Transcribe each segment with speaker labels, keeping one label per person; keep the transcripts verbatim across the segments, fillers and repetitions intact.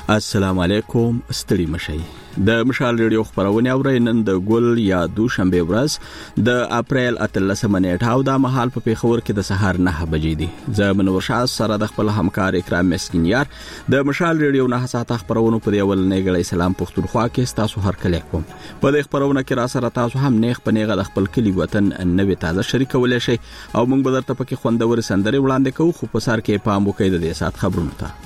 Speaker 1: السلام علیکم، ستړي مشئ. د مشال ریډیو خبرونه اورئ. نن د ګل یا دوشنبه ورځ د اپریل اتلسمه نیټه او د مهال په پیښور کې د سهار نه بجې دي. زه منور شاه سره د خپل همکار اکرام مسکینیار د مشال ریډیو نه ساعته خبرونه په دی ول نه غړي سلام پښتونخوا کې تاسو هر کله کوم. په دې خبرونه کې را سره تاسو هم نیغ په نیغه د خپل کلی وطن نوې تازه شریکولای شئ او موږ به درته پکې خوندور سندري وړاندې کوو. خو په سر کې پام وکړئ د دې سات خبرونه ته.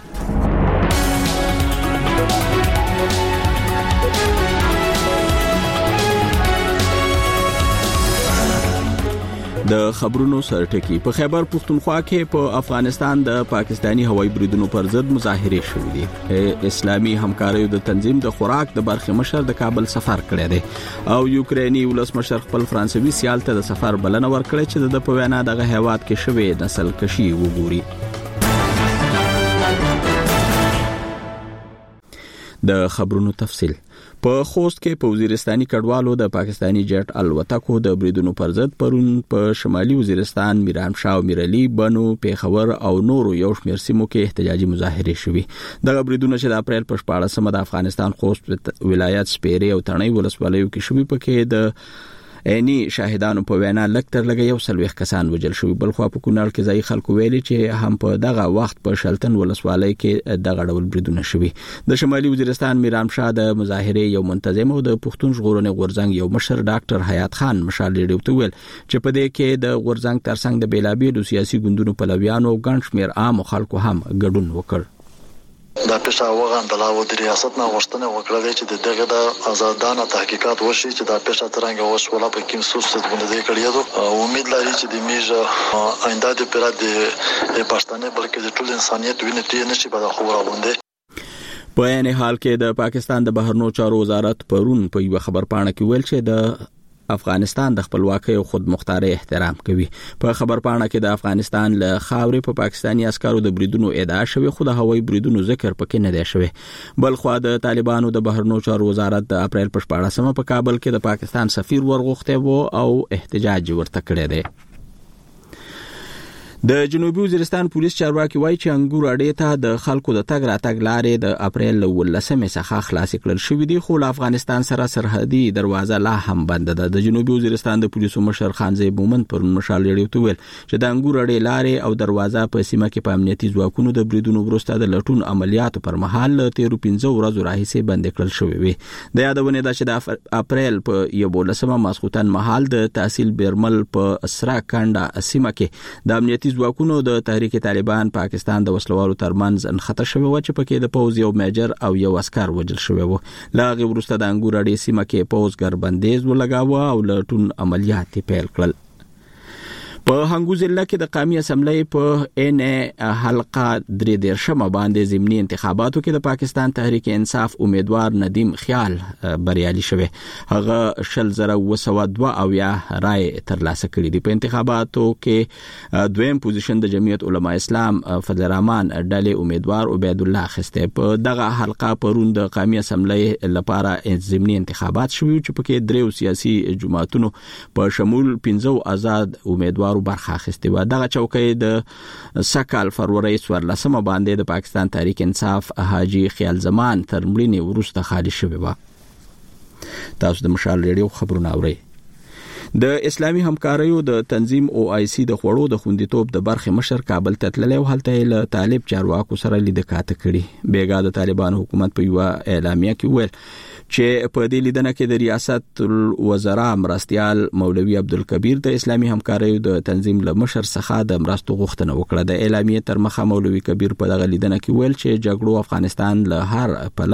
Speaker 1: د خبرونو سرټکی. په خیبر پښتونخوا کې په افغانستان د پاکستانی هوایي بریدونو پر ضد مظاهرې شوې دي. اسلامي همکاریو د تنظیم د خوراک د برخې مشر د کابل سفر کړی دی او یوکرینی ولسمشر خپل فرانسوي سیال ته د سفر بلنه ورکړه چې د په وینا دغه هیواد کې شوې نسل کشي وګوري. د خبرونو تفصیل. په خوست کې په وزیرستاني کډوالو د پاکستانی جټ الوتکو د بریدونو پر ضد پرون په شمالي وزیرستان میرانشاه او میرعلی بنو پیښور او نورو یو شمېر سیمو کې احتجاجي مظاهرې شوې. دغه بریدونه چې د اپریل په شپاړسمه د افغانستان خوست ولایت سپیرې او تڼۍ ولسوالیو کې شوې، پکې د عیني شاهدانو په وینا لکتر لګي یو سلويخ کسان وجل شوی. بل خو په کونړ کې ځای خلکو ویلي چې هم په دغه وخت په شلتن ولسوالۍ کې دغه ډول بریدونه شوی. د شمالي وزیرستان میرانشاه د مظاهرې یو منتظم او د پښتون ژغورنې غورځنګ یو مشر ډاکټر حیات خان مشال ریډیو ته ویل چې په دې کې د غورځنګ ترڅنګ د بیلابیلو سیاسي ګوندونو پلویانو او ګڼ شمېر عام خلکو هم ګډون وکړ.
Speaker 2: دا پیښه وغندله او د ریاست نه غوښتنه وکړه چې دغه د آزادانه تحقیقات وشي چې دا پیښه څنګه وشوله، په کوم سوس باندې کړی دی. امید لري چې د میژه آینده د پیراد د پښتنې بلکې د ټول انسانیت وینې ته نشي په خبره باندې.
Speaker 1: په عین حال کې د پاکستان د بهرنیو چارو وزارت پرون په یو خبر پاڼه کې ویل چې د افغانستان د خپلواکۍ او خود مختارۍ احترام کوي. په خبر پاڼه کې د افغانستان له خاورې په پاکستانی عسکرو د بریدونو ادعا شوی، خو د هوایي بریدونو ذکر پکې نه دی شوی. بل خو د طالبانو د بهرنیو چارو وزارت د اپریل په شپاړسمه په کابل کې د پاکستان سفیر ورغوښته وو او احتجاج ورته کړی دی. د جنوبي وزیرستان پولیس چارواکي وایي چې انګور اډې ته د خلکو د تګ راتګ لارې د اپریل ولسمې څخه خلاصې کړل شوې دي، خو له افغانستان سره سرحدي دروازه لا هم بنده ده. د جنوبي وزیرستان د پولیسو مشر خانزیب مومند پر مشال ریډیو ته ویل چې د انګور اډې لارې او دروازه په سیمه کې په امنیتي ځواکونو د بریدونو وروسته د لټون عملیاتو پر مهال له تیرو پنځو ورځو راهیسې بندې کړل شوې وي. د یادونه ده چې د اپریل په یولسمه ماسخوتن مهال د تحصیل بیرمل په سرا کانډا سیمه کې د امنیتي ځواکونو د تحریک طالبان پاکستان د وسلوالو ترمنځ انخته شوی و چې پکې د پوز یو میجر او یو عسكر وجل شوی و. لاغه وروسته د انګور اډې سیمه کې پوز ګربندیز ولګاوه او لټون عملیات پیل کړل. په هنګو ضلع کې د قومي اسمبلی په ان حلقه درې دیرشمه باندې ضمني انتخاباتو کې د پاکستان تحریک انصاف امیدوار ندیم خیال بریالي شوی. هغه شل زره وسوه دوه اویا رای ترلاسه کړي دي. په انتخاباتو کې دویم پوزیشن د جمعیت علما اسلام فضل الرحمن ډلې امیدوار عبید الله خسته. په دغه حلقه پرون د قومي اسمبلی لپاره ضمني انتخابات شوي چې پکې دریو سیاسي جماعتونو په شمول پنځو آزاد امیدوار برخه اخیستې و. دغه چوکۍ د سکال فروری څوارلسمه باندې د پاکستان تحریک انصاف حاجی خیال زمان تر مړینې وروسته خالی شوې و. تاسو د مشال ریډیو خبرونه اورئ. د اسلامي همکاریو د تنظیم او آی سی د خوړو د خوندیتوب د برخې مشر کابل ته تللی او هلته له طالب چارواکو سره لیدنه کړې. بیګا د طالبان حکومت په یو اعلامیه کې ویل چې په دې لیدنه کې د ریاست الوزرا مرستیال مولوی عبدالکبیر د اسلامي همکاریو د تنظیم له مشر څخه د مرستو غوښتنه وکړه. د اعلامیه تر مخه مولوی کبیر په دغه لیدنه کې ویل چې جګړو افغانستان له هر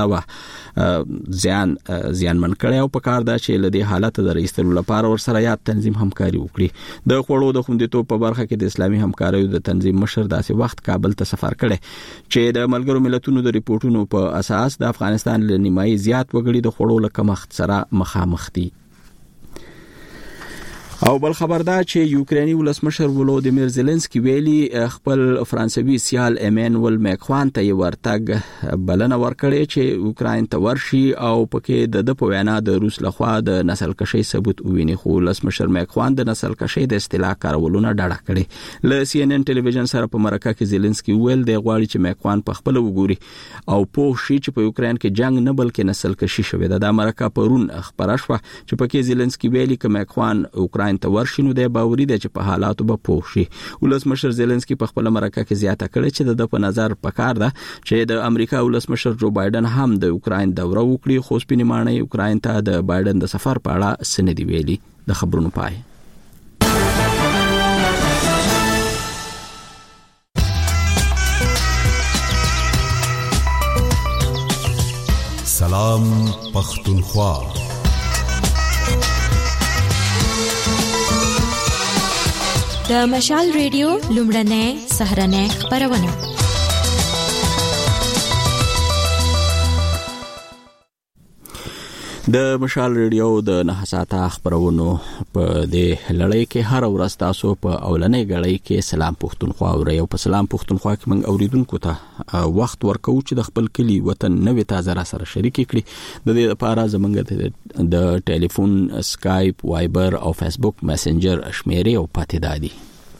Speaker 1: پلوه زیان زیانمن کړی او په کار ده چې له دې حالت د ایستلو لپاره ورسره یاد تنظیم همکاري وکړي. د خوړو د خوندیتوب په برخه کې د اسلامي همکاریو د تنظیم مشر داسې وخت کابل ته سفر کړي چې د ملګرو ملتونو د ریپورتونو په اساس د افغانستان له نیمایي زیات وګړي د خوړو له کمښت سره مخامخ دي. او بل خبردار چې یوکرینی ولسمشر ولودیمیر زيلنسکي ویلي خپل فرانسوي سیال ایمانوئل ماکرون ته ورتګ بلنه ورکړي چې اوکراین ته ورشي او پکې د د په وینا د روس لخوا د نسل کشي ثبوت ویني. خو ولسمشر ماکرون د نسل کشي د اصطلاح کارولونه ډاډه کړي. ل سی ان ان ټلویزیون سره په مرکه کې زيلنسکي ویل د غواړي چې ماکرون په خپل وګوري او په شي چې په اوکراین کې جنگ نه بلکې نسل کشي شوی ده. د مرکه پرون خبره شوه چې پکې زيلنسکي ویلي چې ماکرون اوکراین ته ورشینو د باوري د چې په حالاتو به پوه شي. ولسمشر زيلنسکي په خپل مرکه کې زیاته کړې چې د په نظر پکار ده چې د امریکا ولسمشر جو بایدن هم د اوکراین دوره وکړي. خو سپینمانه اوکراین ته د بایدن د سفر په اړه سندې ویلي. د خبرونو پای
Speaker 3: سلام پختونخوا.
Speaker 4: د مشال ریډیو لومړنۍ سهرنۍ خبرونه.
Speaker 1: د مشال ریډیو د نه ساعته خبرونو په دې لړۍ کې هر ورځ تاسو په اولنۍ غړۍ کې سلام پختونخوا اورئ او په سلام پختونخوا کې موږ اوریدونکو ته وخت ورکو چې د خپل کلی وطن نوې تازه را سره شریک کړي. د دې لپاره زموږ د ټلیفون، اسکایپ، وایبر او فیسبوک میسنجر شمیرې او پاتې دادي.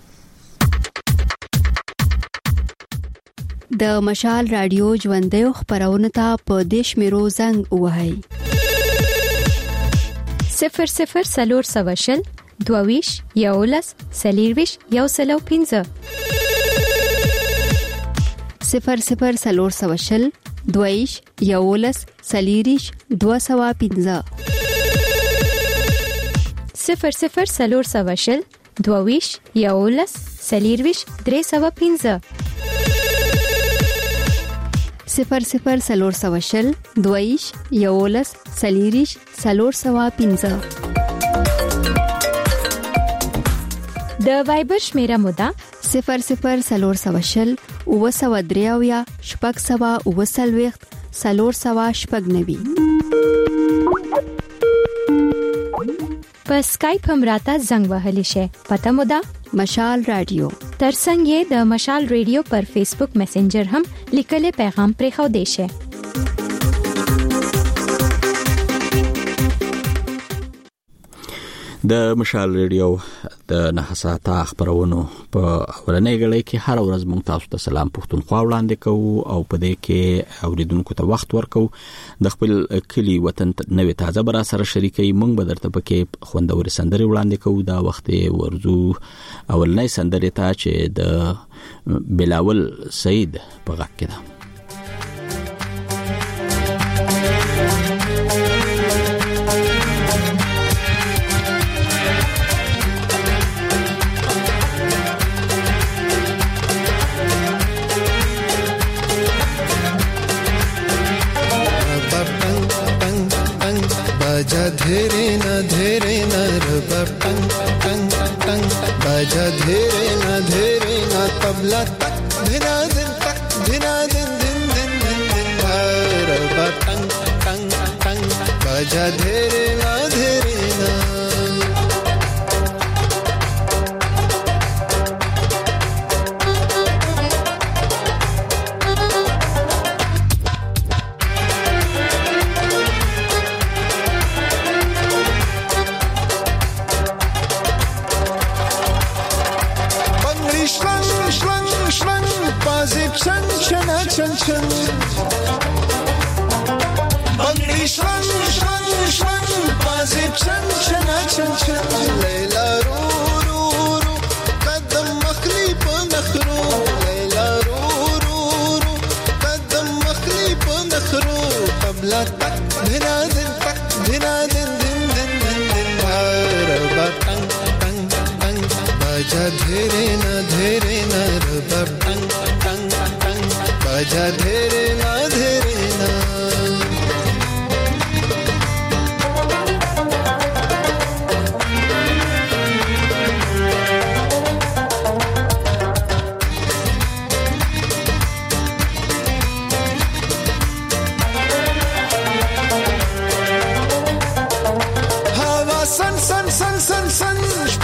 Speaker 5: د مشال رادیو ژوندۍ خبرونه ته په دیش میرو زنګ وهاي
Speaker 4: صفر صفر سلور سواشل دوویش یولس سلیرویش یو سلو پینزه
Speaker 5: صفر صفر سلور سواشل دوویش یولس سلیریش دو سوا پینزه
Speaker 4: صفر صفر سلور سواشل دوویش یولس سلیرویش درې سوا پینزه
Speaker 5: صفر صفر سلور سواشل دویش یولس سلیریش سلور سوا پینزه.
Speaker 4: د وایبر شمیره مودا
Speaker 5: صفر صفر سلور سواشل او سوا دریاویا شپږ سوا او سلويخت سلور سوا شپږ نوي.
Speaker 4: په اسکایپ هم راته زنګ وهلی شي. پته مودا
Speaker 5: مشال رادیو.
Speaker 4: ترڅنګ یې د مشال ریډیو پر فیسبوک میسنجر هم لیکلې پیغام پرې خو دی شي.
Speaker 1: د مشال ریډیو د نه ساعته خبرونو په اولنۍ غړۍ کې هر ورځ موږ تاسو ته سلام پختونخوا وړاندې کوو او په دې کې اوریدونکو ته وخت ورکو د خپل کلی وطن نوې تازه برا سره شریکي. موږ به درته پکې خوندوري سندري وړاندې کوو. دا وخت ورزو اولنۍ سندري ته چې د بلاول سعید په غږ کې ده.
Speaker 6: बाजा धेरे न धेरे न रबा टंग टंग टंग बाजा धेरे न धेरे न तबला तक धिना दिन तक धिना दिन दिन दिन दिन दिन रबा टंग टंग टंग बाजा धेरे न धेरे न Chan chana chan chan Bangli shlan shlan shlan Bazib chan chana chan chan Layla ru ru ru Qadam makhli pa nakhru Layla ru ru ru Qadam makhli pa nakhru Tabla tak dhina din tak dhina din din din din din Raba tang tang tang Baja dhere na dhere na Raba tang tang बाजा धेरे ना धेरे ना हवा सन सन सन सन सन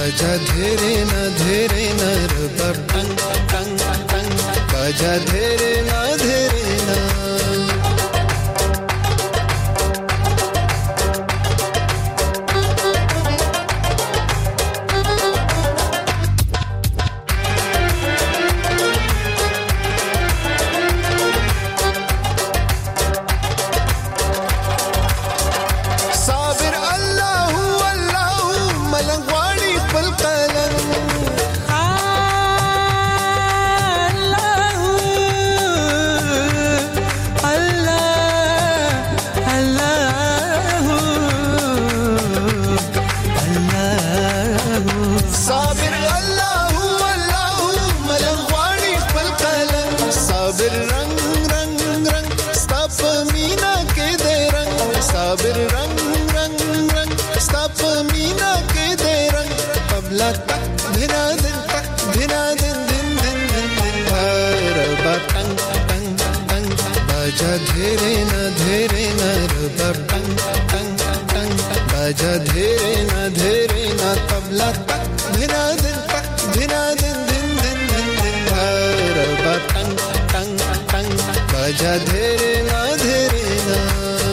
Speaker 6: बाजा धेरे न धेरे न रब टंग टंग टंग बाजा धेरे न धेरे न बाजा धेरे न धेरे न रब टंग टंग टंग बाजा धेरे न धेरे न तबला तक धिना दिन तक धिना दिन दिन दिन दिन दिन रब टंग टंग टंग बाजा धेरे न धेरे न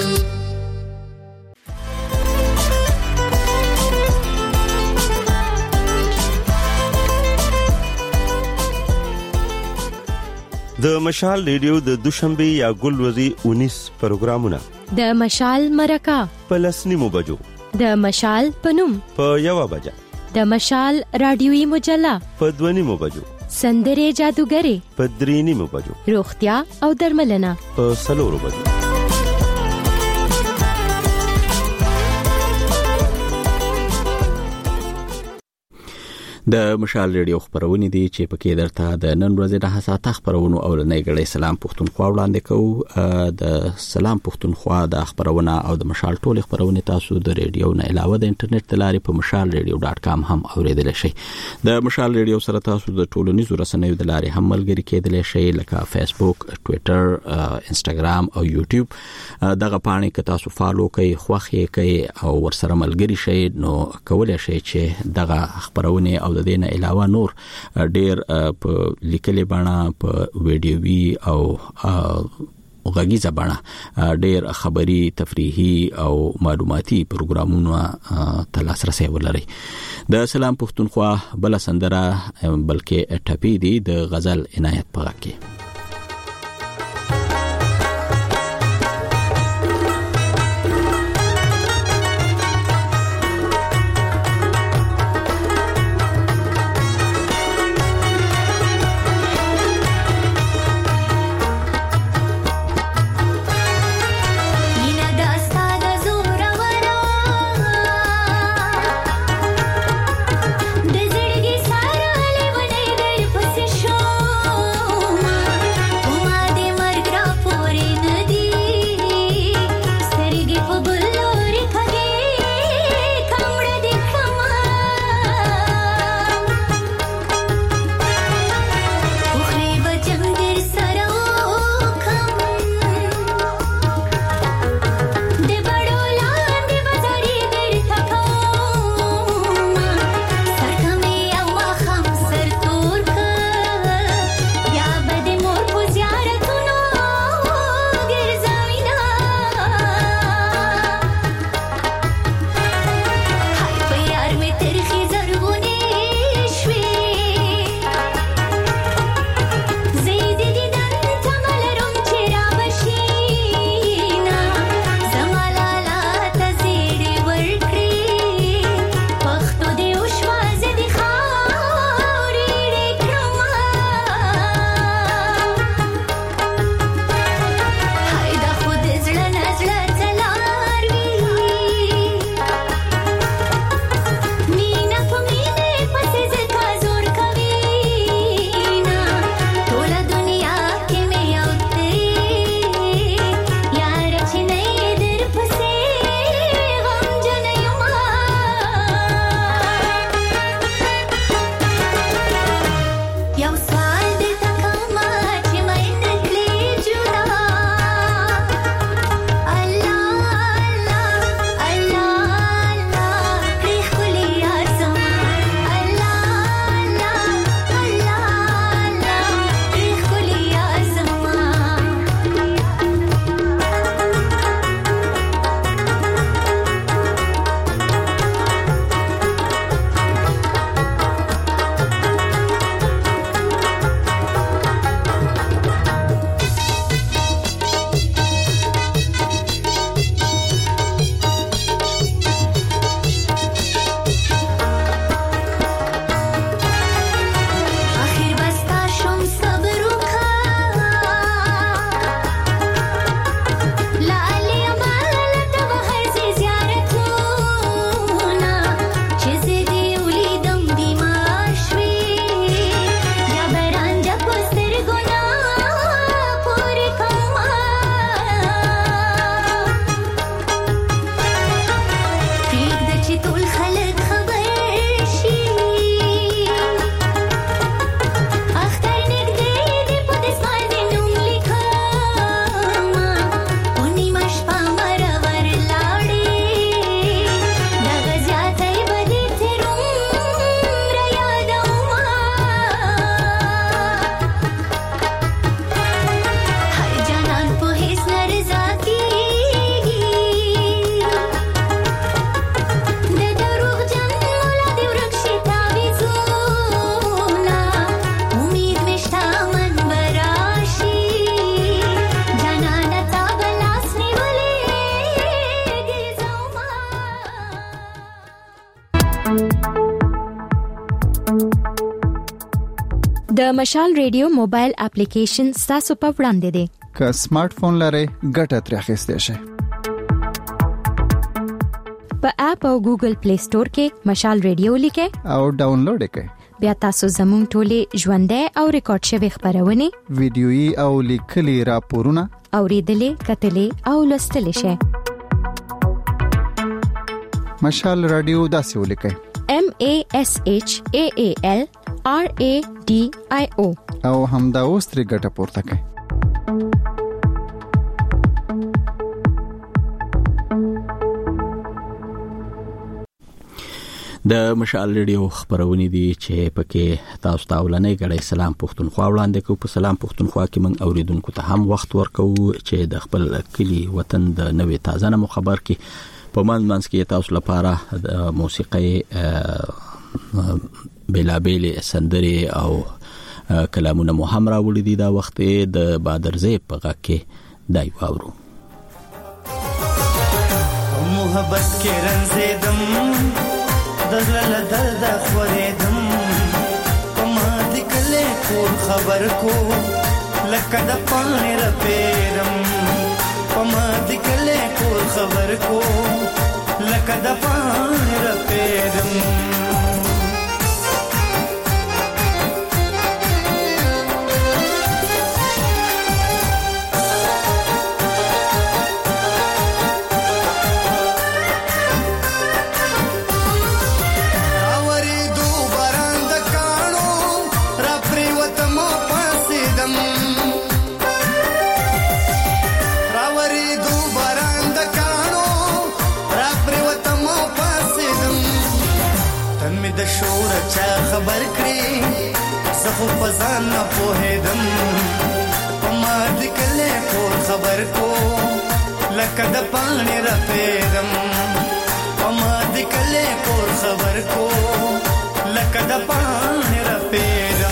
Speaker 7: د مشال ریډیو د دوشنبه یا ګلوري انیس پروګرامونه
Speaker 4: د مشال مرکه
Speaker 7: په لسنیمو بجو
Speaker 4: د مشال پنوم
Speaker 7: په یو بجه
Speaker 4: د مشال رادیوي مجله
Speaker 7: په دونیمو بجو
Speaker 4: سندره جادوګری
Speaker 7: په درینیمو بجو
Speaker 4: روغتیا او درملنه
Speaker 7: په سلورو بجو
Speaker 1: د مشال ریډیو خبرونه دي چې پکې درته د نن ورځې د حساسه خبرونو اولنۍ غړي سلام پښتونخوا وړاندې کوو. د سلام پښتونخوا د خبرونه او د مشال ټول خبرونه تاسو د ریډیو نه علاوه د انټرنیټ تلاري په مشال ریډیو ډاټ کام هم اوریدل شئ. د مشال ریډیو سره تاسو د ټولنیزو رسنیو د لاري هم ملګری کېدل شئ لکه فیسبوک، ټوئیټر، انستګرام او یوټیوب. دغه پاڼې که تاسو فالو کړئ، خوښ کړئ او ورسره ملګری شئ نو کولای شئ چې دغه خبرونه او د دې نه علاوه نور ډېر په لیکلي بڼه، په ویډیوي او غږیزه بڼه ډېر خبري، تفریحي او معلوماتي پروګرامونه ته لاسرسي ولري. د سلام پښتونخوا بل سندره بلکې ټپي دي د غزل عنایت په غږ کې.
Speaker 8: Shoma
Speaker 4: د مشال ریډیو موبایل اپلیکیشن تاسو په وړاندې دی.
Speaker 8: که سمارټ فون لرئ ګټه ترې اخیستئ شئ.
Speaker 4: په اپ او ګوګل پلی سٹور کې مشال ریډیو لیکئ
Speaker 8: او ډاونلوډ یې کړئ.
Speaker 4: بیا تاسو زموږ ټولې ژوندۍ او ریکارډ شوی خبرونه،
Speaker 8: ویډیويي او لیکلي راپورونه
Speaker 4: اوریدلې، کتلې او لوستلې شئ.
Speaker 8: مشال رادیو داسې ولیکئ:
Speaker 4: M A S H A A L R A D I O
Speaker 8: او همدا اوس ترې ګټه پورته کړئ.
Speaker 1: د مشال ریډیو خبرونه دي چې پکې تاسو ته ولنې غړې سلام پښتونخوا وړاندې کوو. په سلام پښتونخوا کې من اوریدونکو ته هم وخت ورکو چې د خپل کلی وطن د نوې تازه نمو خبر کې په من منځ کې تاسو لپاره د موسیقي بلابل سندري او کلامونه مو هم راوړي دي. دا وخت د بادرزه په غږ کې دای واورو.
Speaker 9: محبت کې رنځیدم دزل درد خوریدم پما دکلے کور خبر کو لکه د پانی رپیرم پما دکلے کور خبر کو لکه د پانی رپیرم د شور چا خبر کړي زخو پزان نه پوهیدم پما دکلے کور خبر کو لکه د پانی رپیدم پما دکلے کور خبر کو لکه د پانی رپیدم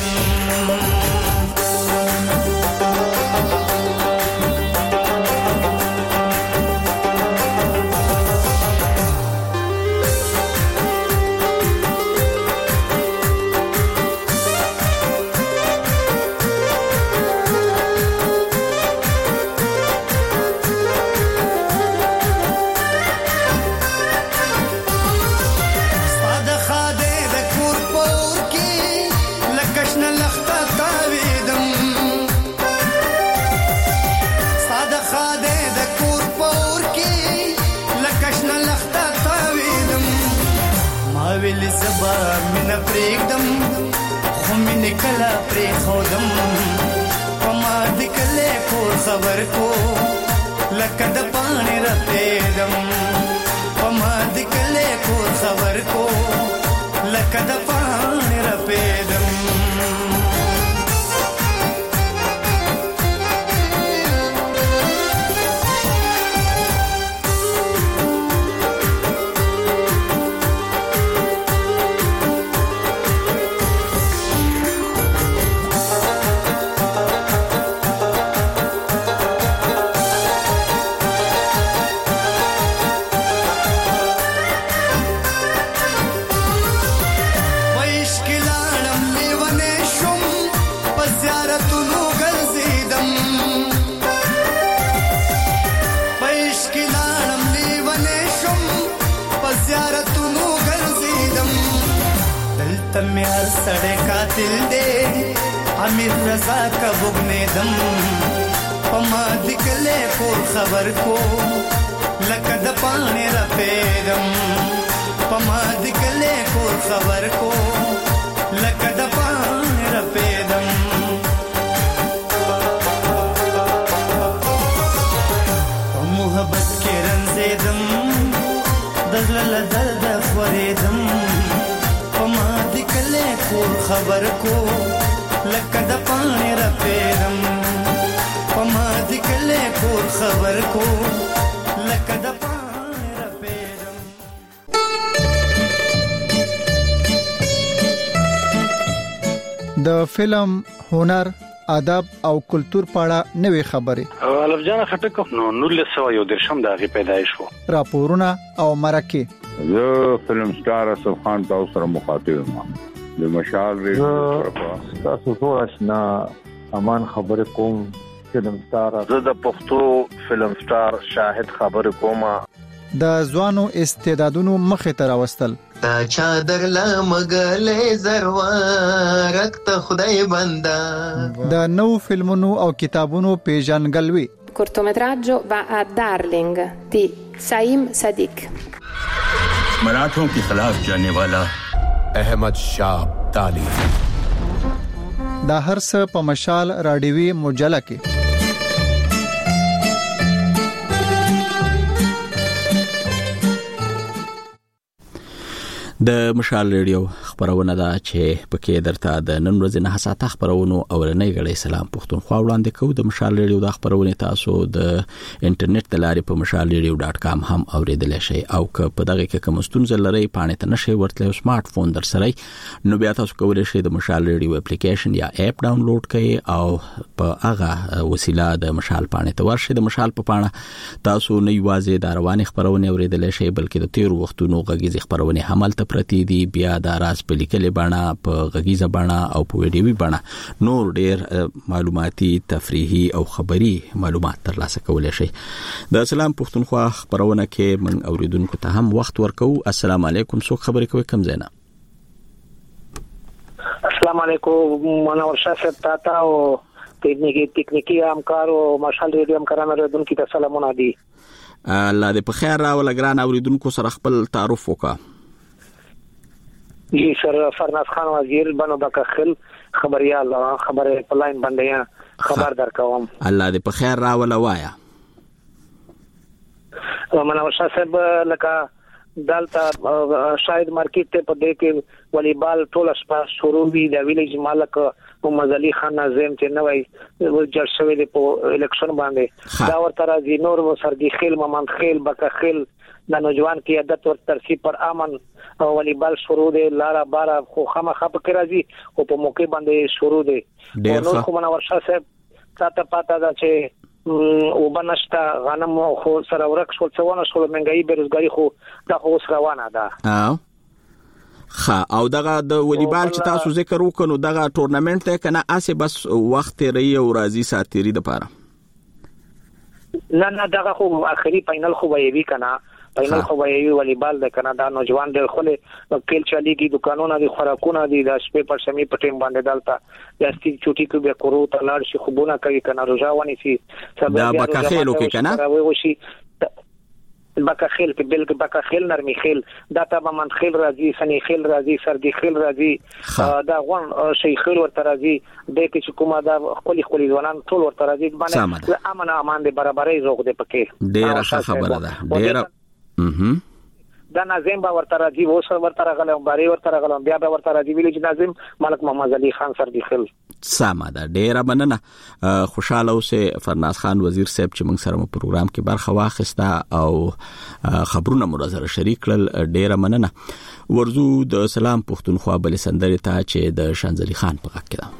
Speaker 9: ویلی زبا مینا پریگدم خو مینی کلا پری خودم پما دکلے کور خبر کو لکه د پانی رپیدم پما دکلے کور خبر کو لکه د پانی رپیدم تم هر سړی قاتل دی امیر رضا کا بغنے دم پما دکلے کور خبر کو لکه د پانی رپیدم پما دکلے کور خبر کو لکه د پانی رپیدم محبت کې رنځیدم دزل درد خوریدم پما دکلے کور خبر کو لکه د پانی رپیدم پما دکلے کور خبر کو لکه د پانی رپیدم.
Speaker 8: د فلم، هنر، ادب او کلچر پاړه نوې خبرې
Speaker 10: الف جان خټک نو نولس سو یو درشم دغه پیدایش وو
Speaker 8: راپورونه او مرکه
Speaker 11: زه فلم سٹار اسف خان تاسو سره مخاطب یم. د مشال ریډیو
Speaker 12: تاسو ټول آشنا امان خبر کوم فلم سٹار
Speaker 13: زه د پښتو فلم سٹار شاهد خبر کوم
Speaker 8: د ځوانو استعدادونو مخه تر واستل
Speaker 14: تا چادر لا مګلې زروارک ته خدای بندا
Speaker 8: د نو فلمونو او کتابونو پیژنګلوي
Speaker 15: cortometraggio va a Darling di Saim Sadiq.
Speaker 16: मराठों के खिलाफ जाने वाला अहमद शाह अब्दाली
Speaker 8: دا هر څه په مشال رادیوي مجله کې
Speaker 1: د مشال ریډیو خبرونه ده چې پکې درته د نن ورځې نه ساعته خبرونو او رنۍ غړې سلام پښتونخوا وړاندې کوو. د مشال ریډیو د خبرونه تاسو د انټرنیټ د لارې په مشال ریډیو ډاټ کام هم اوریدلای شئ او که په دغه کې کوم ستونزه لرئ پانه ته نشئ ورتلو سمارټ فون در سره نو بیا تاسو کولی شئ د مشال ریډیو اپلیکیشن یا اپ ډاونلوډ کړئ او په هغه وسیله د مشال پانه ته ورشئ. د مشال په پانه تاسو نه یوازې د رواني خبرونه اوریدلای شئ بلکې د تیر وختونو غږیزي خبرونه هم پرتی دي بیا د راز په لیکلې بڼه په غږیزه بڼه او په ویډیوي بڼه نور ډیر معلوماتي تفریحي او خبري معلومات ترلاسه کولای شئ. د سلام پښتونخوا خبرونه کې من اوریدونکو ته هم وخت ورکو. السلام علیکم څوک خبرې کوي کوم زینا؟
Speaker 17: السلام علیکم منور شاه صاحب تاته او تکنیکی تکنیکی همکار او مشال ریډیو همکارانو اوریدونکو ته سلامونه دي.
Speaker 1: الله دې په خیر راول ګران اوریدونکو سره خپل تعارف وکړه.
Speaker 17: جی سر فرناز خان وزیر بنو بکخل خبريال خبره په لاین باندې خبر درکوم.
Speaker 1: الله دې په خیر راول وایا.
Speaker 17: منور شاه صاحب لکه دالتا شاید مارکیټ ته په دې کې والیبال ټول شپه شروع وی د ویلیج مالک محمد علي خان ناظم چې نوې جج شوی دی په الیکشن باندې دا ورته راځي نور سرګي خیل ممن خیل بکخل د نوجوان کې عادت ور ترسي پر امن والیبال شروع دی لارا بارا خو خامخا په راځي او په موقع باندې شروع دی. نو خو منور شاه صاحب تاسو پاته دا چې او بنشتا غنم خو سره ورک شول څونه شول منګي بیروزګاری خو دا خو روانه ده.
Speaker 1: او خا او دغه د والیبال چې تاسو ذکر وکړو دغه ټورنمنت ته کنه اسه بس وخت ری او راځي ساتيري د پاره
Speaker 17: نه نه دغه خو اخري فائنل خو وایي کنه فائنل خو وایي والیبال د کناډا نوجوان د خپل کېل چاليږي دکانونه دي خوراکونه دي د شپې پر سمي پټیم باندې دالتا د سټي چوټي کې به کورو ته لاړ شي خوبونه کوي کنه روزاونی سي
Speaker 1: دا بکخیلو کې کنه
Speaker 17: وشي بکخیل کې بلکې بکخیل نرمي خیل دا ته من خیل راځي سني خیل راځي سرګي خیل راځي دا غون شي خیل ورته راځي د کې چې کومه دا خپل خپل ځوانان ټول ورته راځي باندې امن امان دي برابرۍ زوغ دي پکې
Speaker 1: ډېر خبره ده ډېر
Speaker 17: اها دا ناظم با ورته راځي و سر ورته راغلم باري ورته راغلم بیا به ورته راځي ویلج ناظم ملک محمد علي خان سر دی خل
Speaker 1: ساده ډیره مننه خوشاله اوسه فرناز خان وزیر صاحب چې موږ سره په پروګرام کې برخه واخیسته او خبرونه مو سره شریک کړل ډیره مننه. ورزو د سلام پښتونخوا بل سندري ته چې د شانزلي خان په غږ کې ده.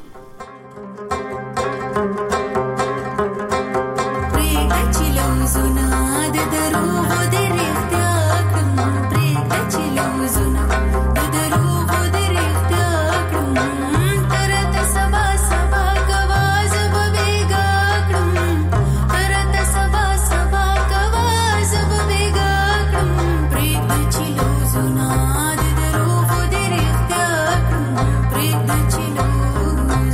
Speaker 18: Chilo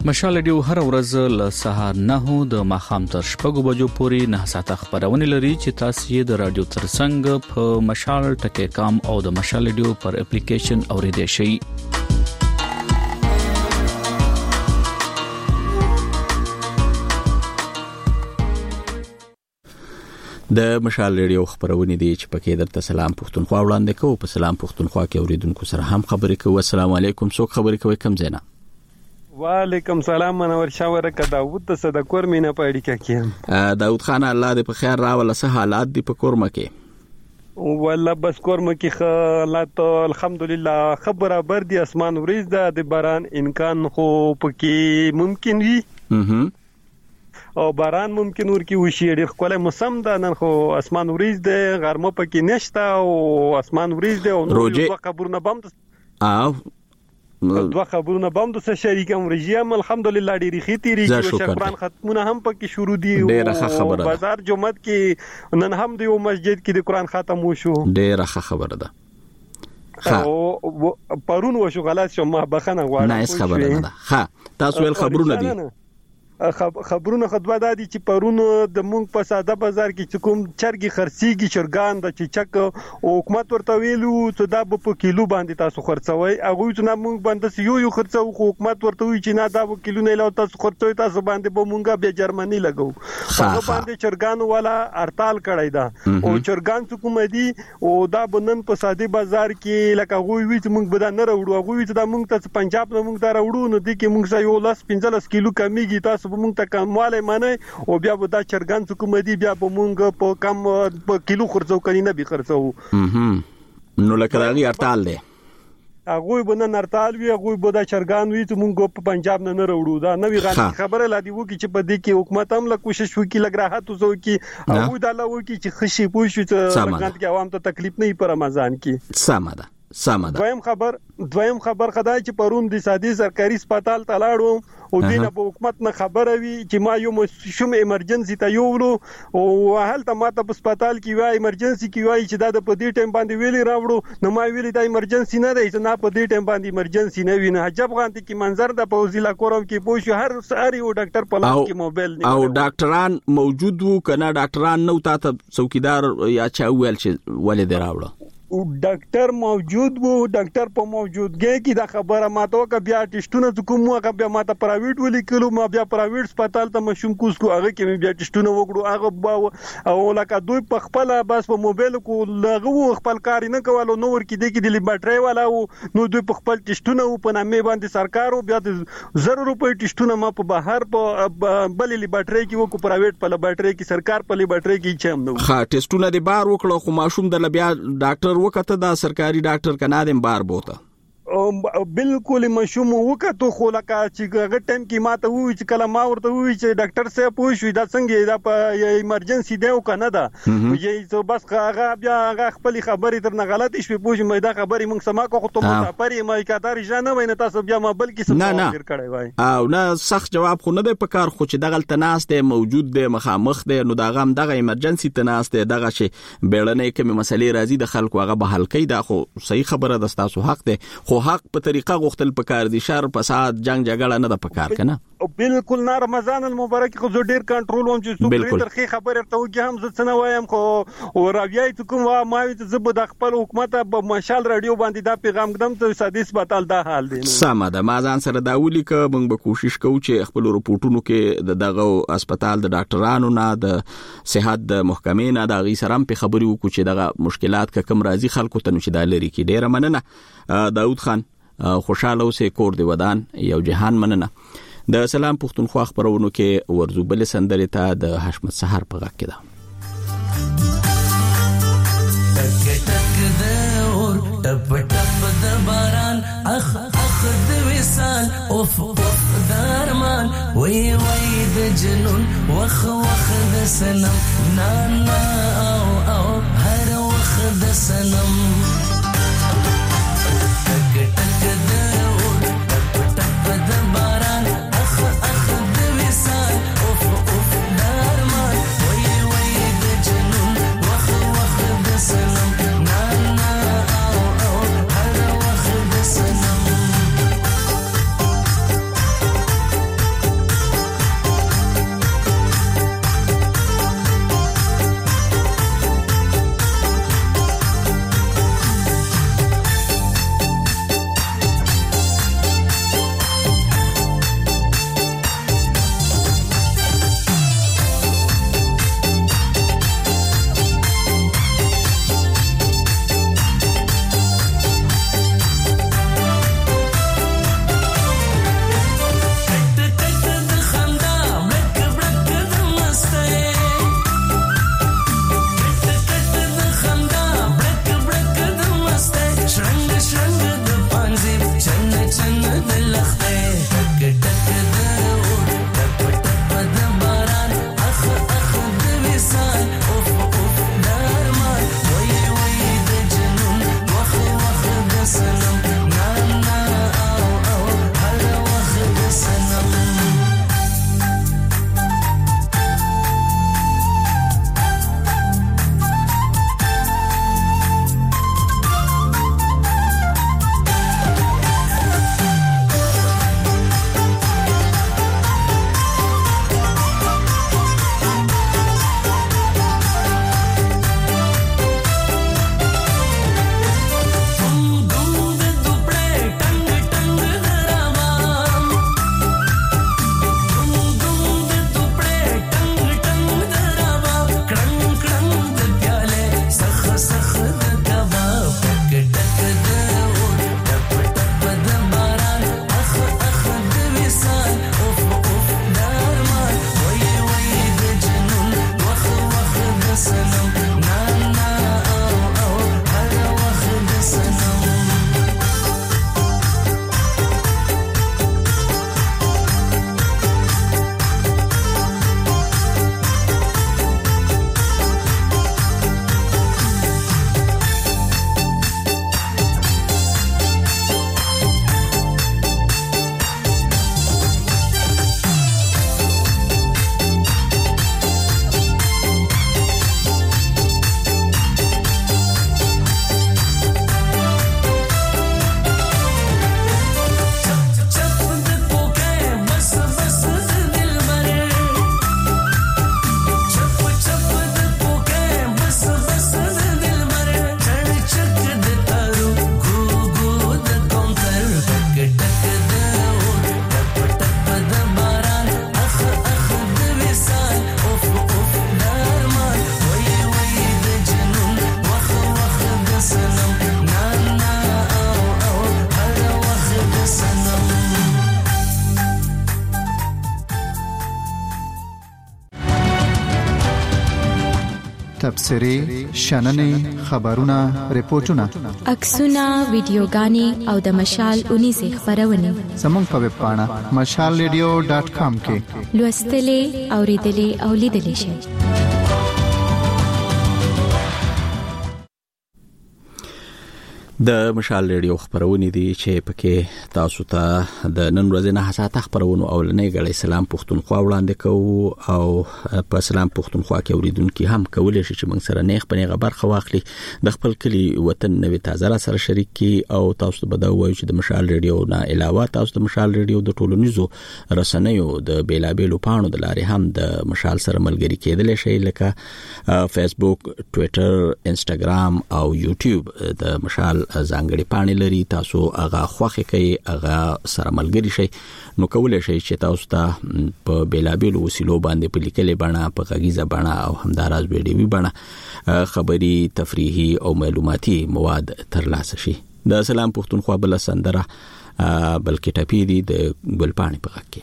Speaker 18: مشال ډیو هر ورځ له سهار نه د ماخام تر شپږو بجو پورې نه ساعته خبرونه لري چې تاسو یې د رادیو ترڅنګ په مشال ټکی کام او د مشال ډیو پر اپلیکیشن اوریدئ شئ.
Speaker 1: د مشال ریډیو خبرونه دي چې پکې درته سلام پښتونخوا وړاندې کوو. په سلام پښتونخوا کې اوریدونکو سره هم خبرې کوو. السلام علیکم. څوک خبرې کوي کوم ځای نه؟
Speaker 19: وعلیکم سلام. منور شاوره ک داوود ته صدکور مینه پېړی کې
Speaker 1: داوود خان الله دې په خیر راول. سه حالات دي په کورمه کې؟
Speaker 19: والله بس کورمه کې حالات الحمدلله خبره بر دي. اسمان وریځ ده د باران امکان خو پکې ممکن وي او باران ممکن ورکی وشي. ډېر ښکلی موسم ده نن خو اسمان وریځ ده غرمه پکې نشته او اسمان وریځ ده او نور دوه خبرونه بم
Speaker 1: او
Speaker 19: دوه خبرونه بم د شریکم رژیم الحمدلله ډېری خېتيري او شکران ختمونه هم پکې شروع دي او بازار جمعه کې نن هم د یو مسجد کې د قران ختم وشو.
Speaker 1: ډېره ښه خبره ده.
Speaker 19: او پرون وشو غلط شو ما بخنه غواړم.
Speaker 1: نایس خبره ده. ها تاسو ول خبرونه دي
Speaker 19: خبرونه خدوا دادي چې پرونو د مونږ په ساده بازار کې چې کوم چرګي خرسيږي چرګان د چچک او حکومت ورته ویلو چې دا په کیلو باندې تاسو خرڅوي. هغه چې نه مونږ باندې یو یو خرڅو خو حکومت ورته وی چې نه دا په کیلو نه لاو تاسو خرڅوي تاسو باندې به مونږه به جرمني لګو. هغه باندې چرګان والا هړتال کړی دا او چرګان چې کوم دي او دا بنن په ساده بازار کې لکه غوي وی چې مونږ به نه راوړو. غوي چې دا مونږ ته پنجاب نه مونږ دا راوړو نو دي کې مونږ یو لاس پنځلس کیلو کمیږي تاسو په مونږ ته کمواله معنی او بیا به دا چرګان څه کوم دي بیا به مونږ په کم په کیلو خرڅو کړي نه به خرڅو.
Speaker 1: نو لکه راغي هړتال دی
Speaker 19: هغه به نه هړتال وی هغه به دا چرګان وی چې مونږ په پنجاب نه نه راوړو. دا نوې غلطي خبره لا دی وو چې په دې کې حکومت هم لا کوشش وکړي لګ راحت وسو کې هغه دا لا وکړي چې خشي پوښي چې څنګه کې عوام ته تکلیف نه پر رمضان کې.
Speaker 1: سمه ده سمه ده.
Speaker 19: دویم خبر دویم خبر خدای چې پرون د سادي سرکاري هسپتال ته لاړو او دینه په حکومت نه خبره وی چې ما یو شوم ایمرجنسي ته یوړو او هلته ماته په هسپتال کې وای ایمرجنسي کې وای چې دا په دې ټیم باندې ویلي راوړو نو ما ویلي دا ایمرجنسي نه دی چې نه په دې ټیم باندې ایمرجنسي نه ویني. عجب غانتی کې منظر د په ضلع کورم کې پوښ هر ساري او ډاکټر په لاس کې موبایل نه
Speaker 1: او ډاکټران موجود وو کنه ډاکټران نو تاسو څوکیدار یا چا ویل چې ولې دراوړو
Speaker 19: او ډاکټر موجود وو. ډاکټر په موجودګۍ کې دا خبره ماته وکړه بیا ټیسټونه کوم هغه بیا ماته پرایویټ ولیکلو ما بیا پرایویټ هسپتال ته مشوم کوس کو هغه کې بیا ټیسټونه وکړو هغه او لکه دوی په خپل بس په موبایل کو لغه خپل کار نه کولو نو ور کې د کې د لیبارټری والا نو دوی په خپل ټیسټونه په نامه باندې سرکارو بیا د زر روپۍ ټیسټونه ما په بهر په بل لیبارټری کې وکړو پرایویټ په لیبارټری کې سرکار په لیبارټری کې چم نو
Speaker 1: ها ټیسټونه د بار وکړو خو ماشوم د بیا ډاکټر وکته دا سرکاري ډاکټر کنا دیم بار بوته
Speaker 19: بالکل مشوم وکړو خو لکه چې هغه ټایم کې ماته وی چې کله ما ورته وی چې ډاکټر صاحب پوښوي دا څنګه دا په ایمرجنسي دی او کنه دا یی بس هغه بیا هغه خپل خبرې تر نه غلطي شوي پوښ مې دا خبرې مونږ سما کو ته مسافر ما کاتار ژنه وینه تاسو بیا ما بلکې
Speaker 1: څه ډیر کړی وای او نه سخت جواب خو نه دی په کار خو چې دغه تناس دی موجود دی مخامخ دی نو دا غم دغه ایمرجنسي تناس دی دغه شی بیړنۍ کوم مسلې راځي د خلکو هغه به حل کوي دا خو صحیح خبره ده تاسو حق دی خو حق په طریقه غوښتل پکار دي شر فساد جنگ جګړه نه د پکار کنه
Speaker 19: بالکل نه رمضان المبارک خو ډیر کنټرول وم چې څوک ترخی خبره ته وګم هم زه څنګه وایم خو او راویای ته کوم وا ما وي زه د خپل حکومت په مشال رادیو باندې دا پیغام قدم ته سادس بتال دا حال دی
Speaker 1: سم ده ما ځان سره دا ولي ک موږ به کوشش کوو چې خپل رپورټونو کې د دغه هسپتال د ډاکټرانو نه د صحت د محکمې نه د غي سره په خبري وکړو چې دغه مشکلات کم راځي خلکو ته نشي دا لري کې ډیره مننه داوود خان خوشاله اوسې کور دی ودان یو جهان مننه. د سلام پښتونخوا خبرونو کې ورزو بل سندره ته د حشمت سحر په غږ کې ده
Speaker 9: ټک ټک د اور ټپ ټپ د باران اخ اخ د وصال اوف اوف د ارمان وای وای د جنون وخ وخ د سنم نا نا او او هر وخ د سنم
Speaker 8: تبصرې شننې خبرونه ریپورتونه
Speaker 4: عکسونه ویډیوګانې او د مشال اونیزه خبرونه
Speaker 8: زموږ په ویب پاڼه مشال ریډیو ډاټ کام کې
Speaker 4: لوستلې اوریدلې او لیدلې شئ.
Speaker 1: د مشال ریډیو خبرونه دي چې پکې تاسو ته د نن ورځې نه حساسه خبرونه او لنې غړي سلام پښتونخوا وړاندې کوو او په سلام پښتونخوا کې اوریدونکو هم کولای شي چې موږ سره نیغ په خبر خواخلي د خپل کلی وطن نوې تازه سره شریک کی او تاسو ته بدو وایو چې د مشال ریډیو نه علاوه تاسو د مشال ریډیو د ټولنیزو رسنیو د بیلابېلو پاڼو د لارې هم د مشال سره ملګری کېدل شي لکه فیسبوک، ټوئیټر، انستګرام او یوټیوب د مشال ځانګړي پاڼې لري. تاسو هغه خوښه کوي هغه سره ملګری شي نو کولای شي چې تاسو ته په بیلابېلو وسیلو باندې په لیکلې بڼه په غږیزه بڼه او همداراز ویډیوي بڼه خبري تفریحي او معلوماتي مواد ترلاسه شي. د سلام پښتونخوا بل سندره بلکې ټپی دي د ګلپاڼې په غږ کې.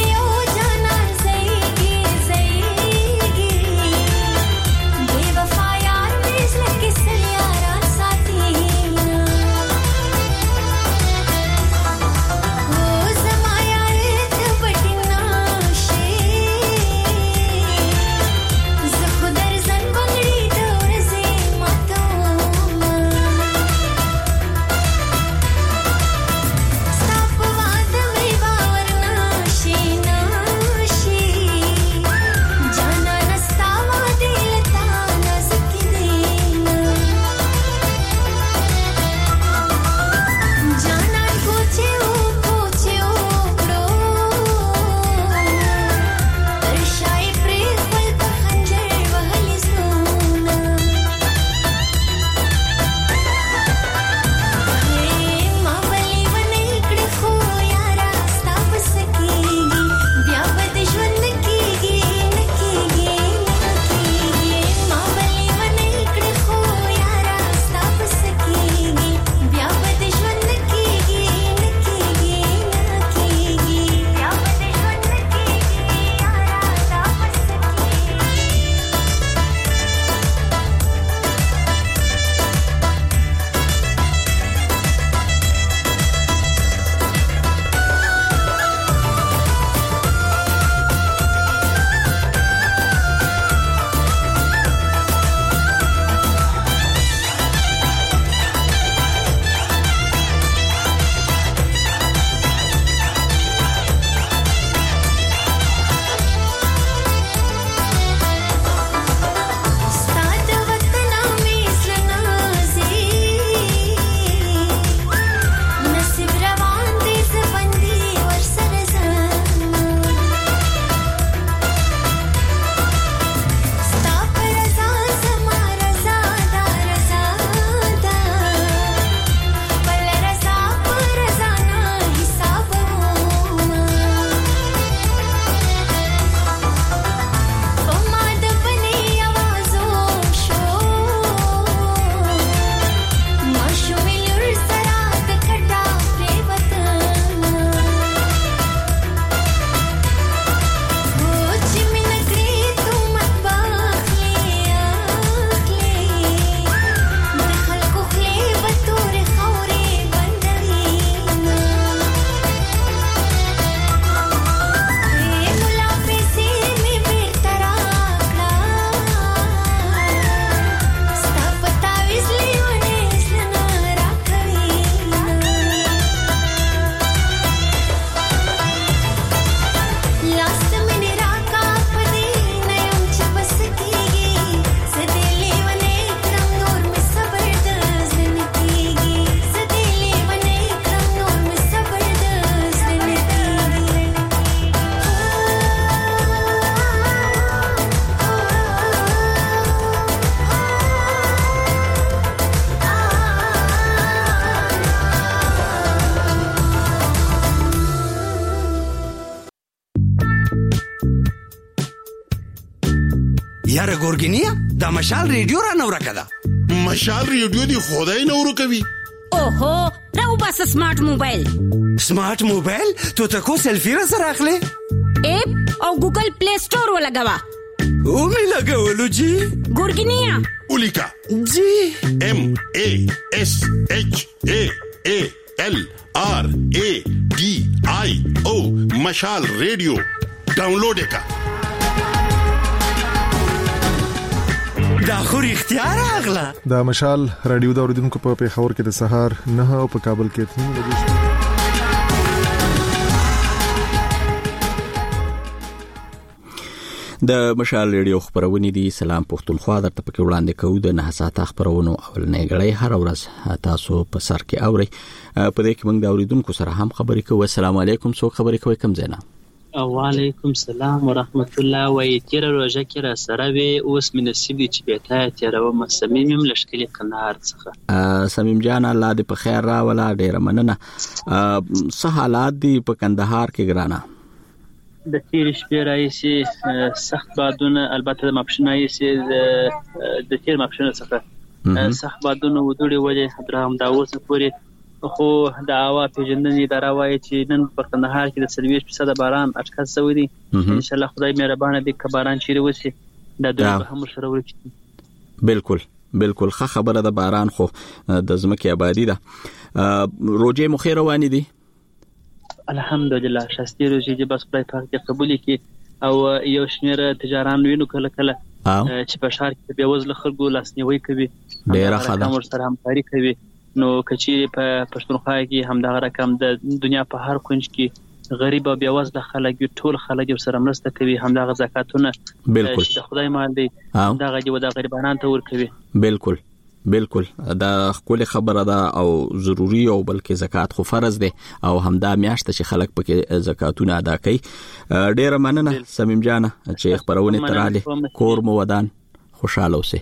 Speaker 20: Why یاره ګورګینیا د مشال ریډیو را نو راکدا
Speaker 21: مشال ریډیو دی خدای نو ورکوي.
Speaker 22: اوهو راو بس سمارټ موبایل
Speaker 20: سمارټ موبایل ته تکو سلفي را سره اخلي
Speaker 22: اپ او ګوګل پلی سٹور ولګوا
Speaker 20: او می لګولو جی
Speaker 22: ګورګینیا
Speaker 21: اولیکا
Speaker 20: جی
Speaker 21: ام ا اس اچ ا ا ال آر ا ډي آی او مشال ریډیو ډاونلوډ کا.
Speaker 20: دا خو اختیار اغلا
Speaker 23: دا مشال رادیو دا اوریدونکو په پیښور کې د سهار نه او په کابل کې اته بجې
Speaker 1: د مشال ریډیو خبرونه دي. سلام پښتونخوا درته پکې وړاندې کوو د نه ساعت خبرونو اولنې غړې هر ورځ تاسو په سر کې اوري. په دې کې موږ د اوریدونکو سره هم خبرې کوو. السلام علیکم، څو خبرې کوي کم زینا؟
Speaker 24: وعلیکم السلام ورحمت الله. وای تیر روزه کې را سره وي اوس مې نصیب چې بیته تیرو مسمیم لشکلي قنار څخه.
Speaker 1: سمیم جان الله دې په خیر راولا، ډیر مننه. څه حالات دي په کندهار کې ګرانه؟
Speaker 24: د تیر شپې راځي سخت بادونه، البته د ماپښینای سي د تیر ماپښینه څخه سخت بادونه ودوړي وجه درام دا اوس پوری خو د هوا پیژندنې اداره وايي چې نن په کندهار کې د سرویس په صد باران اټکل شوی دی. ان شاء الله خدای مهربان دی که باران چیرې وسی د دوی به هم سره ورکی.
Speaker 1: بالکل بالکل ښه خبره ده. باران خو د زمکه آبادی ده. روزه مو خیر روانې دي
Speaker 24: الحمدلله. شاستي روزي چې بس خدای پاک دې قبول کړي او یو شمیر تجاران وینو کله کله چې په شهر کې به وزله خلکو لاسنیوي کوي،
Speaker 1: ډیره ښه ده،
Speaker 24: ور سره همکاري کوي. نو کچېری په پښتونخوا کې همدغه رقم د دنیا په هر کونج کې غریب او بیوزله خلک ټول خلک سره مرسته کوي. همدغه زکاتونه
Speaker 1: بالکل
Speaker 24: د خدای مال دی همدغه دی د غریبانو ته ورکوي.
Speaker 1: بالکل بالکل دا خپل خبره ده او ضروری او بلکې زکات خو فرض دی او همدا میاشت چې خلک پکې زکاتونه ادا کوي. ډیره مننه سمیم جان چې خبرونه تراله کور مو ودان خوشاله اوسئ.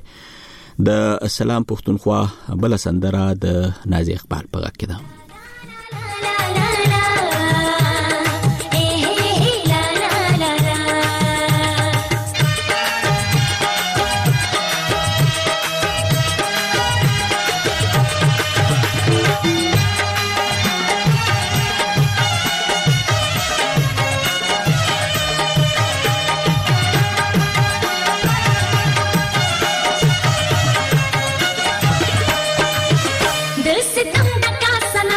Speaker 1: د سلام پښتونخوا بل سندره د نازي اقبال په غږ کې ده.
Speaker 25: दिल से तुम का सना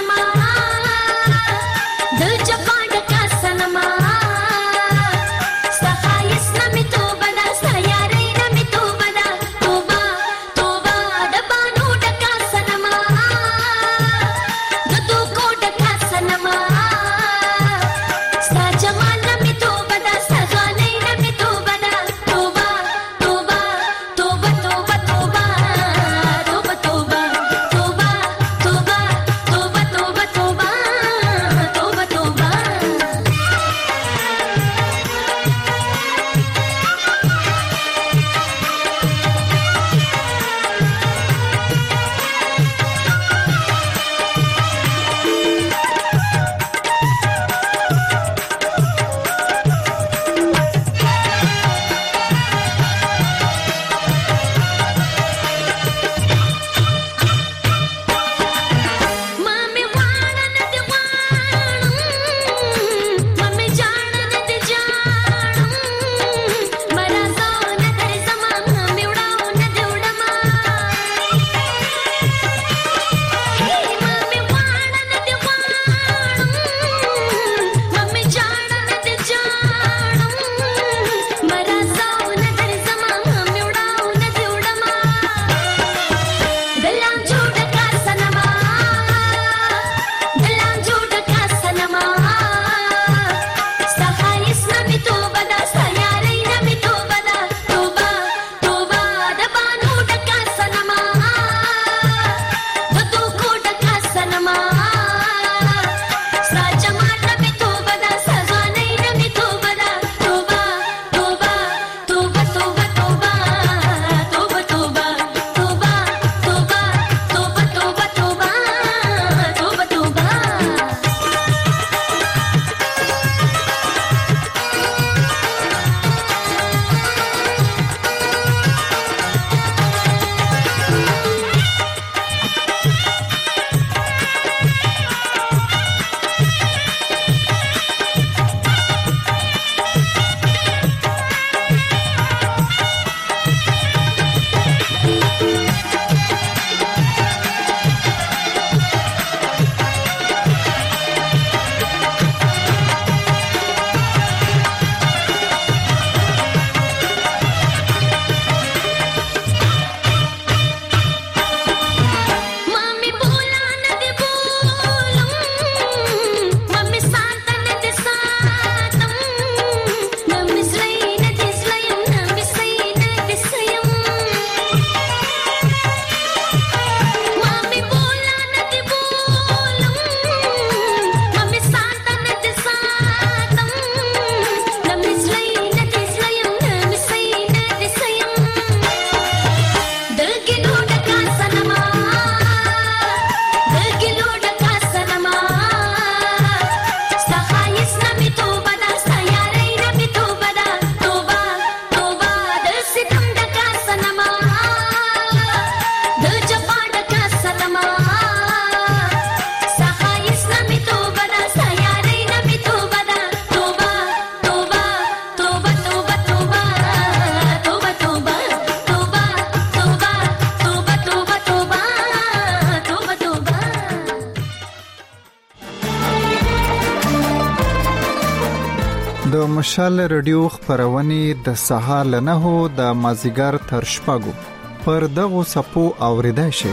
Speaker 8: د مشال رادیو خبرونه د سهار له نهو د مازیګر تر شپږو پر دغه سپو اوریدای شي.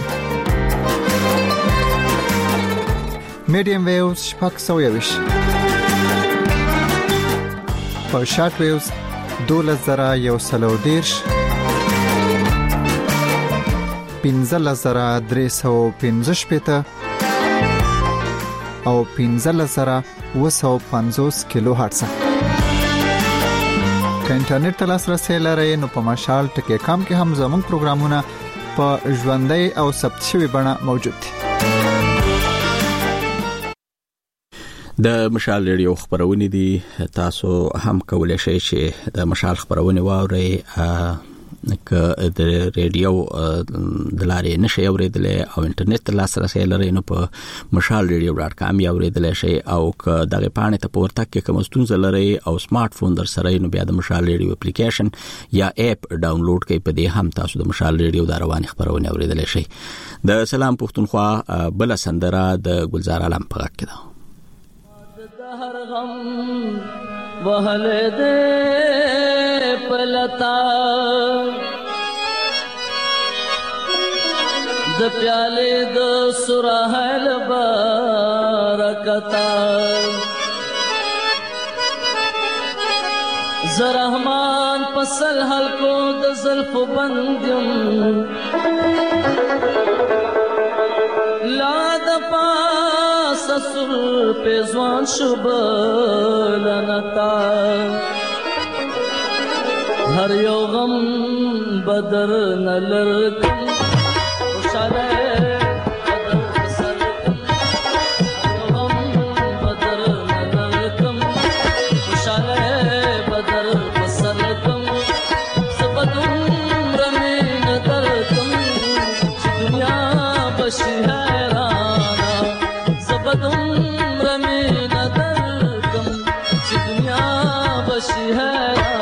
Speaker 8: میډیم ویوز شپږ سوه یویش په شارټ ویوز دولس زره یو سلو دیرش پنځلس زره درې سوه پنځه شپېته او پنځلس زره اوه سوه پنځوس کیلو هرتز. که انټرنیټ ته لاسرسی لرئ نو په مشال ټکی کام کې هم زموږ پروګرامونه په ژوندۍ او ثبت شوي بڼه موجود دي.
Speaker 1: د مشال ریډیو خبرونه دي، تاسو هم کولای شئ چې د مشال خبرونه واورئ. که د ریډیو د لارې نشئ اوریدلی او انټرنیټ ته لاسرسی لرئ نو په مشال ریډیو ډاټ کام یې اوریدلی شئ، او که دغې پاڼې ته په ورتګ کې کومه ستونزه لرئ او سمارټ فون در سره نو بیا د مشال ریډیو اپلیکیشن یا اپ ډاونلوډ کړئ، په دې هم تاسو د مشال ریډیو د روانې خبرونه اوریدلی شئ. د سلام پښتونخوا بله سندره د ګلزار عالم په غږ کې ده.
Speaker 9: هر غم وهله دې پلتا د پیاله د سرحل برکتا زرحمان پسل حلقو د زلف بندم لا د پاس سر پیزوان شبلنتا هر یو غم بدر نلرکم خوشاله بدر سرکم غم بدر نلرکم خوشاله بدر سرکم سبدم رمین درکم دنیا بشی حیرانا سبدم رمین درکم دنیا بشی حیرانا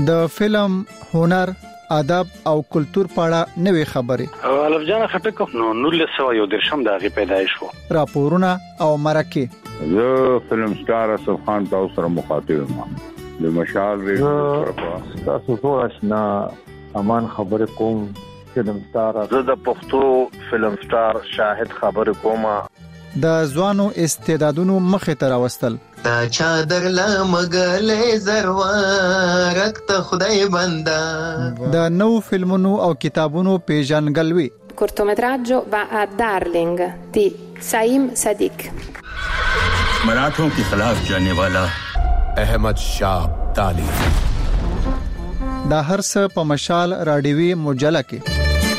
Speaker 8: د فلم، هنر، ادب او کلچر په اړه نوې خبرې.
Speaker 10: الف جان خټک نو نولس سوه یو درشم د هغې پیدایش وو.
Speaker 8: راپورونه او مرکې.
Speaker 11: زه فلم سٹار اسف خان تاسو سره مخاطب یم. د مشال ریډیو
Speaker 12: تاسو ټول آشنا امان خبرې کوم. فلم سٹار
Speaker 13: زه د پښتو فلم سٹار شاهد خبرې کوم.
Speaker 8: د ځوانو استعدادونو مخې ته راوستل.
Speaker 14: تا چادر لا مګلې زروا رکت خدای بندا.
Speaker 8: د نو فلمونو او کتابونو پیژنګلوي.
Speaker 15: cortometraggio va a Darling di Saim Sadiq.
Speaker 16: मराठों के खिलाफ जाने वाला अहमद शाह अब्दाली.
Speaker 8: دا هر څه په مشال راډیوي مجله کې.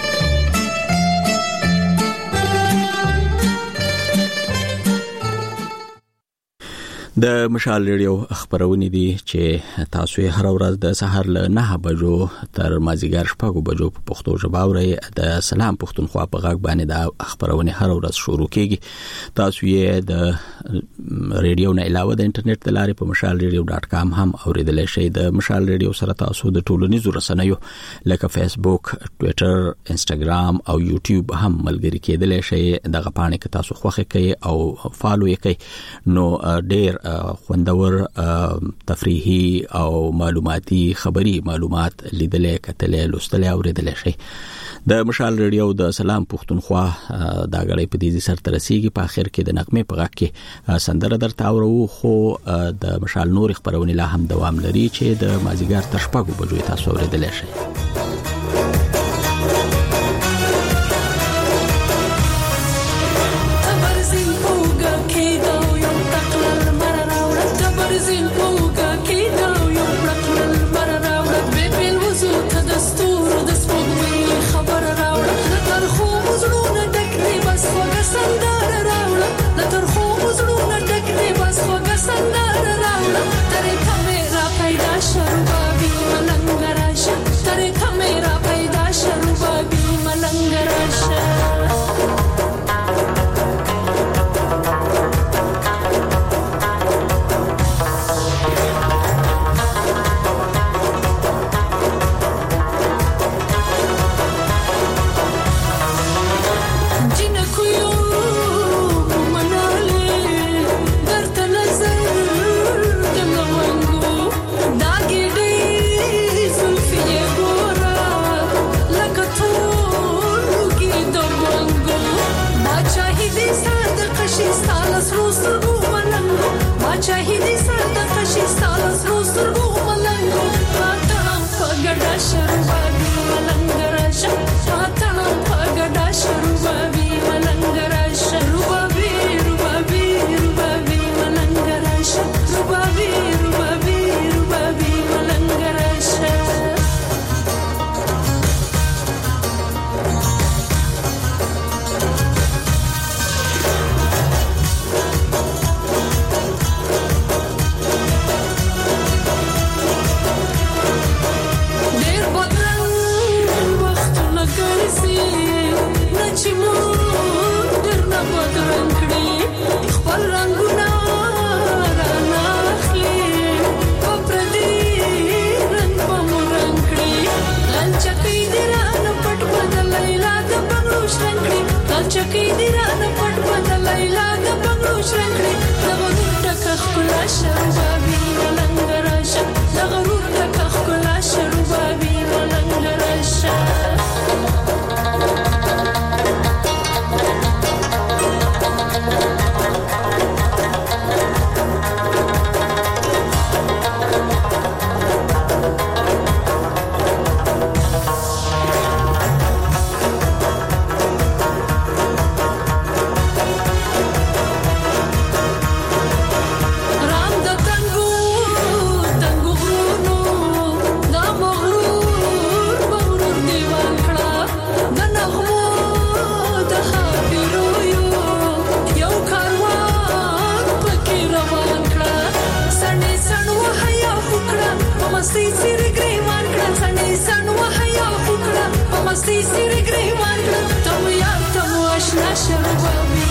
Speaker 1: د مشال ریډیو خبرونه دي چې تاسو یې هر ورځ د سحر له نه بجو تر مازیګر شپږ بجو په پښتو ژبه اورئ. د سلام پښتونخوا په غږ باندې د خبرونه هر ورځ شروع کیږي. تاسو یې د ریډیو نه علاوه د انټرنیټ د لارې په مشال ریډیو ډاټ کام هم اوریدلای شئ. د مشال ریډیو سره تاسو د ټولنیزو رسنیو لکه فیسبوک، ټوئیټر، انسټاګرام او یوټیوب هم ملګری کېدلای شئ. دغه پاڼې کې تاسو خوښه کوي او فالو یې کوي نو ډېر خوندور تفریحي او معلوماتي خبري معلومات لیدلې، کتلې، لوستلې او اوریدلې شي. د مشال ریډیو د سلام پښتونخوا دا غړي په دې سر ترسيږي. په اخر کې د نغمه په غږ کې سندره درته اورو، خو د مشال نور خبرونه لا هم دوام لري چې د مازیګر تر شپږ بجو تاسو اوریدلې شي.
Speaker 2: Masti siri grey man, tamu ya tamu ashna sharba.